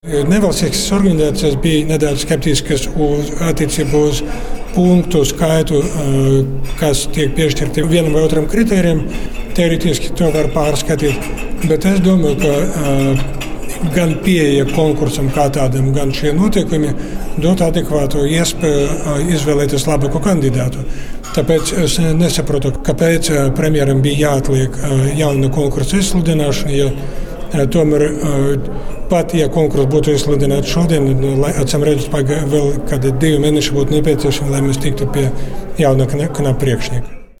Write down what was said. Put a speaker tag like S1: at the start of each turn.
S1: Nevalstiskas organizācijas bija nedaudz skeptiskas attiecībā uz punktu skaitu, kas tiek piešķirti vienam vai otram kritērijam. Teorētiski to var pārskatīt, bet es domāju, ka gan pieeja konkursam kā tādam, gan šie notiekumi dot adekvātu iespēju izvēlēties labāko kandidātu. Tāpēc es nesaprotu, kāpēc premjeram bija jāatliek jauna konkursa izsludināšana, ja tomēr pat, ja konkurss būtu izsludināts šodien, acīm redzot, vēl kādi 2 mēneši būtu nepieciešami, lai mēs tiktu pie jauna priekšnieka.